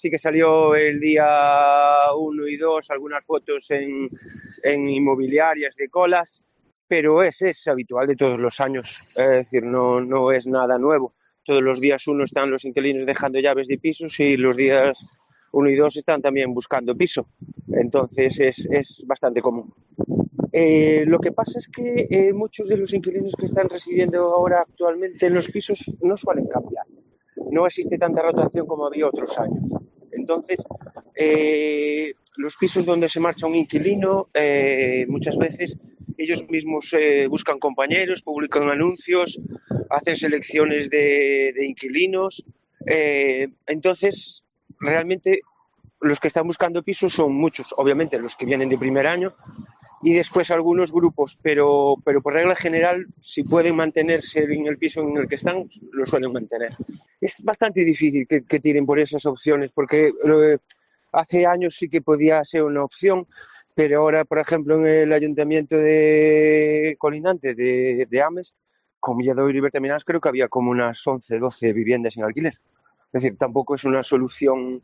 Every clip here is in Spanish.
Sí que salió el día 1 y 2 algunas fotos en inmobiliarias de colas, pero es habitual de todos los años, es decir, no es nada nuevo. Todos los días uno están los inquilinos dejando llaves de pisos y los días 1 y 2 están también buscando piso. Entonces es bastante común. Lo que pasa es que muchos de los inquilinos que están residiendo ahora actualmente en los pisos no suelen cambiar. No existe tanta rotación como había otros años. Entonces, los pisos donde se marcha un inquilino, muchas veces ellos mismos buscan compañeros, publican anuncios, hacen selecciones de inquilinos. Entonces, realmente los que están buscando pisos son muchos, obviamente los que vienen de primer año, y después algunos grupos, pero por regla general, si pueden mantenerse en el piso en el que están, lo suelen mantener. Es bastante difícil que tiren por esas opciones, porque hace años sí que podía ser una opción, pero ahora, por ejemplo, en el ayuntamiento de colindante de Ames, con Milladoiro y Bertaminas, creo que había como unas 11, 12 viviendas en alquiler. Es decir, tampoco es una solución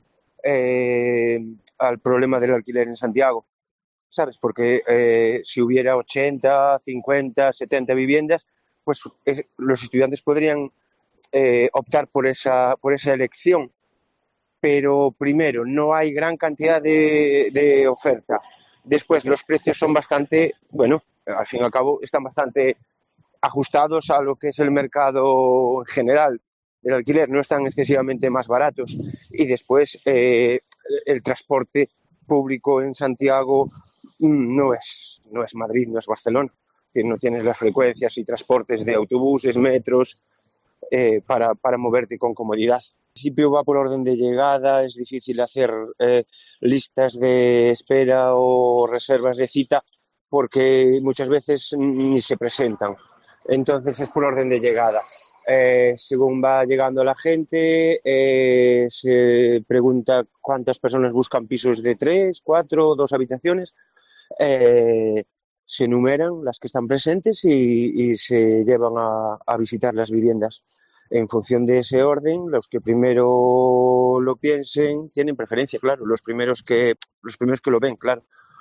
al problema del alquiler en Santiago. ¿Sabes? Porque si hubiera 80, 50, 70 viviendas, pues los estudiantes podrían optar por esa elección. Pero primero, no hay gran cantidad de oferta. Después, los precios son bastante, bueno, al fin y al cabo, están bastante ajustados a lo que es el mercado en general del alquiler, no están excesivamente más baratos. Y después, el transporte público en Santiago no es Madrid, no es Barcelona. Es decir, no tienes las frecuencias y transportes de autobuses, metros, para moverte con comodidad. Al principio va por orden de llegada, es difícil hacer listas de espera o reservas de cita porque muchas veces ni se presentan. Entonces es por orden de llegada. Según va llegando la gente, se pregunta cuántas personas buscan pisos de 3, 4, 2 habitaciones, eh, se enumeran las que están presentes y se llevan a visitar las viviendas. En función de ese orden, los que primero lo piensen tienen preferencia, claro, los primeros que lo ven, claro.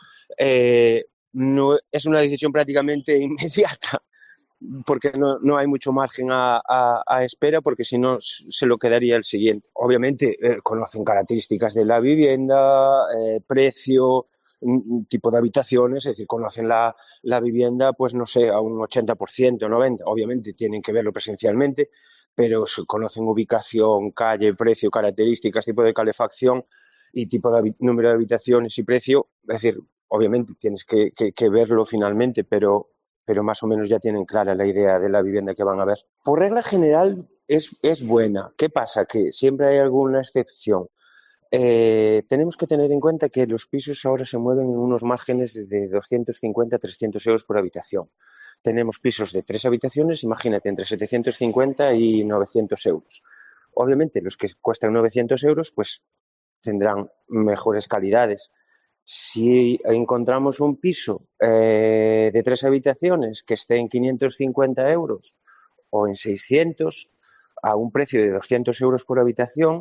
No, es una decisión prácticamente inmediata, porque no hay mucho margen a espera, porque si no se lo quedaría el siguiente. Obviamente conocen características de la vivienda, precio, tipo de habitaciones, es decir, conocen la vivienda, pues no sé, a un 80%, 90%, obviamente tienen que verlo presencialmente, pero se conocen ubicación, calle, precio, características, tipo de calefacción y tipo de número de habitaciones y precio, es decir, obviamente tienes que verlo finalmente, pero más o menos ya tienen clara la idea de la vivienda que van a ver. Por regla general es buena. ¿Qué pasa? Que siempre hay alguna excepción. Tenemos que tener en cuenta que los pisos ahora se mueven en unos márgenes de 250 a 300 euros por habitación. Tenemos pisos de 3 habitaciones, imagínate, entre 750 y 900 euros. Obviamente, los que cuestan 900 euros, pues tendrán mejores calidades. Si encontramos un piso de 3 habitaciones que esté en 550 euros o en 600, a un precio de 200 euros por habitación,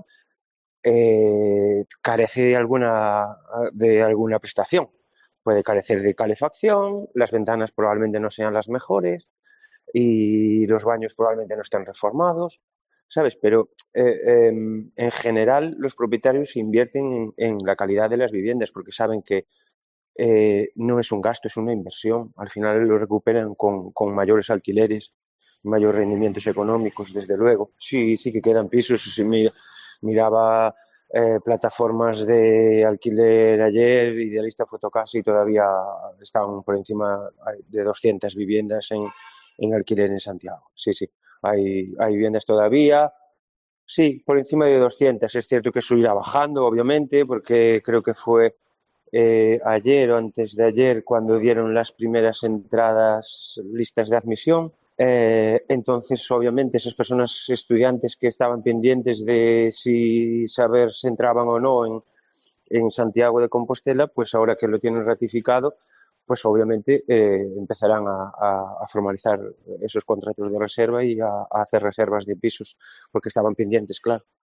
carece de alguna prestación. Puede carecer de calefacción, las ventanas probablemente no sean las mejores y los baños probablemente no estén reformados, ¿sabes? Pero en general los propietarios invierten en la calidad de las viviendas porque saben que no es un gasto, es una inversión. Al final lo recuperan con mayores alquileres, mayores rendimientos económicos, desde luego. Sí, sí que quedan pisos. Si miraba plataformas de alquiler ayer, Idealista, Fotocasa, y todavía están por encima de 200 viviendas en alquiler en Santiago. Sí, sí, hay viviendas todavía. Sí, por encima de 200. Es cierto que eso irá bajando, obviamente, porque creo que fue ayer o antes de ayer cuando dieron las primeras entradas listas de admisión. Entonces, obviamente, esas personas estudiantes que estaban pendientes de si saber si entraban o no en Santiago de Compostela, pues ahora que lo tienen ratificado, pues obviamente empezarán a formalizar esos contratos de reserva y a hacer reservas de pisos, porque estaban pendientes, claro.